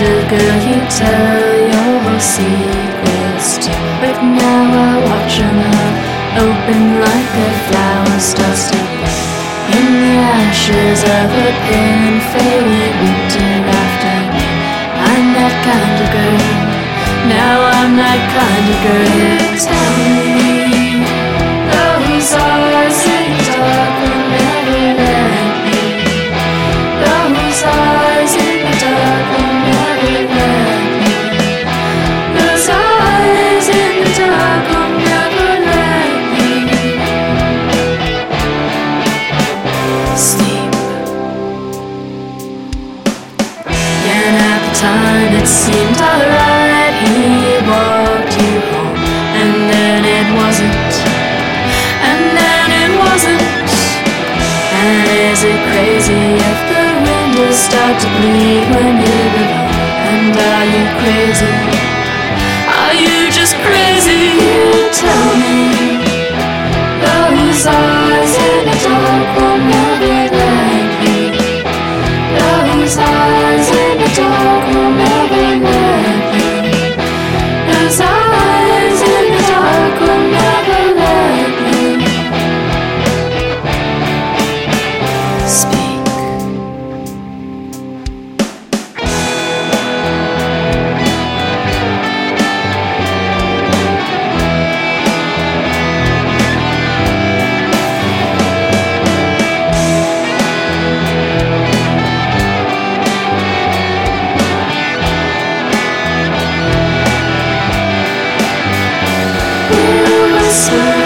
of girl you tell your secrets to, but now I watch them open like a flower starts to bloom in the ashes of a thin faded winter afternoon. I'm that kind of girl. Now I'm that kind of girl. You tell me those eyes in the dark will never let me. Those eyes in the dark will never let me. Those eyes in the dark will never let me sleep. And at the time it seemed alright. He walked you home, and then it wasn't, and then it wasn't. And is it crazy if the wind will start to bleed when you're alone? And are you crazy? Are you just crazy? You tell me those eyes in the dark will never let me. Those eyes in the dark will never let me. Those eyes in the dark will never let me speak. You whisper